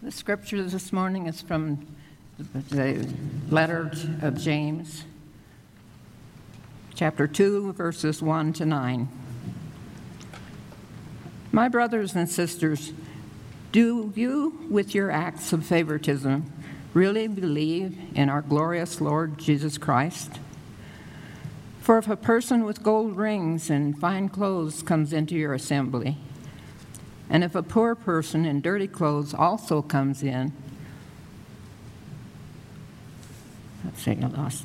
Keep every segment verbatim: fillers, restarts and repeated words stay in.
The scripture this morning is from the letter of James, chapter two, verses one to nine. My brothers and sisters, do you, with your acts of favoritism, really believe in our glorious Lord Jesus Christ? For if a person with gold rings and fine clothes comes into your assembly, and if a poor person in dirty clothes also comes in, let's see, I lost.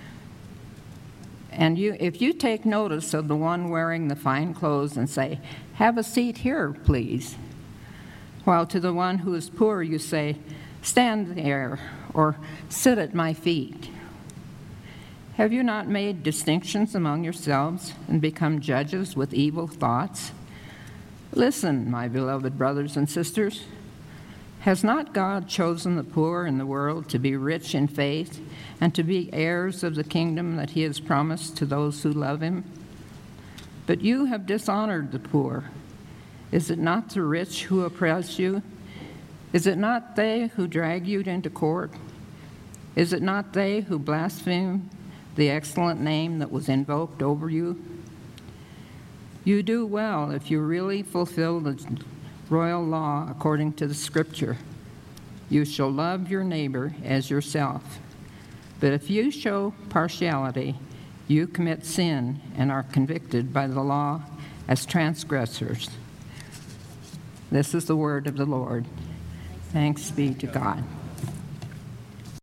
And you, if you take notice of the one wearing the fine clothes and say, "Have a seat here, please," while to the one who is poor you say, "Stand there," or "Sit at my feet," have you not made distinctions among yourselves and become judges with evil thoughts? Listen, my beloved brothers and sisters. Has not God chosen the poor in the world to be rich in faith and to be heirs of the kingdom that he has promised to those who love him? But you have dishonored the poor. Is it not the rich who oppress you? Is it not they who drag you into court? Is it not they who blaspheme the excellent name that was invoked over you? You do well if you really fulfill the royal law according to the scripture. You shall love your neighbor as yourself. But if you show partiality, you commit sin and are convicted by the law as transgressors. This is the word of the Lord. Thanks be to God.